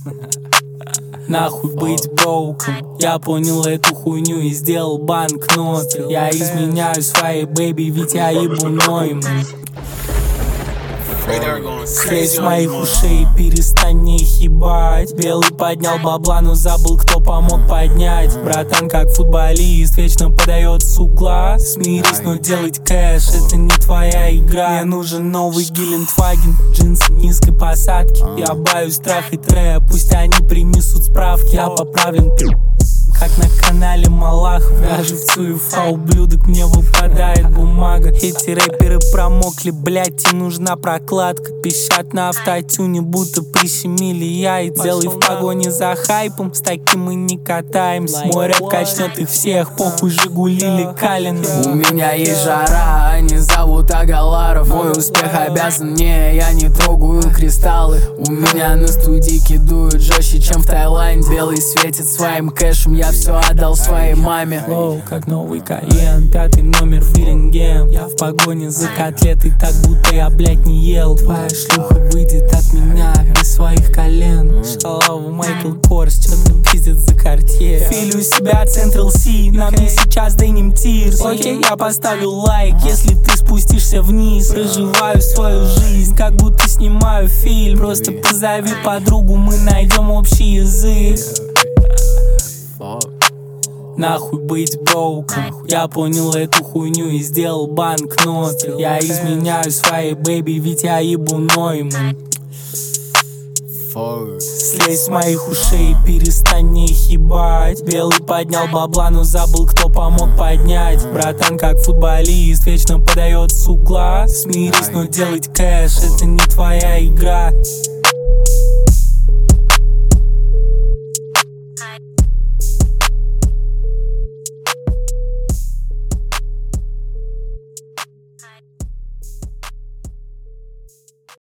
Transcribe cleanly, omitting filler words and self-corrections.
Нахуй быть броуком. Я понял эту хуйню и сделал банкноты. Я изменяю своей бэйби, ведь я ебуной. Слезь с моих ушей, перестань не ебать. Белый поднял бабла, но забыл, кто помог поднять. Братан, как футболист, вечно подает с угла. Смирись, но делать кэш, это не твоя игра. Мне нужен новый Гелендваген, джинсы низкой посадки. Я боюсь страх и трэп, пусть они принесут справки. Я поправлен, как на канале Малахов. Даже в ЦУЕФА, ублюдок, мне выпадает бумага. Эти рэперы промокли, блять, им нужна прокладка. Пищат на автотюне, будто прищемили яйца. Делай в погоне за хайпом, с таким мы не катаемся. Мой рэп качнет их всех, похуй Жигули или Калин. У меня есть жара, они зовут Агаларов. Мой успех обязан мне, я не трогаю кристаллы. У меня на студийке дуют жестче, чем в Таиланде. Белый светит своим кэшем, я все отдал своей маме. Флоу, как новый Каен, 5-й номер Филингем. Я в погоне за котлетой, так будто я, блять, не ел. Твоя шлюха выйдет от меня без своих колен. Шалава Майкл Корс, чё-то пиздит за Картье. Филю себя Central C, на мне сейчас Деним Тирс. Окей, я поставлю лайк, если ты спустишься вниз. Проживаю свою жизнь, как будто снимаю фильм. Просто позови подругу, мы найдем общий язык. Нахуй быть броуком. Я понял эту хуйню и сделал банкноты. Я изменяю своей бэйби, ведь я ебуной. Слезь с моих ушей, перестань не ебать. Белый поднял бабла, но забыл, кто помог поднять. Братан, как футболист, вечно подает с угла. Смирись, но делать кэш, это не твоя игра.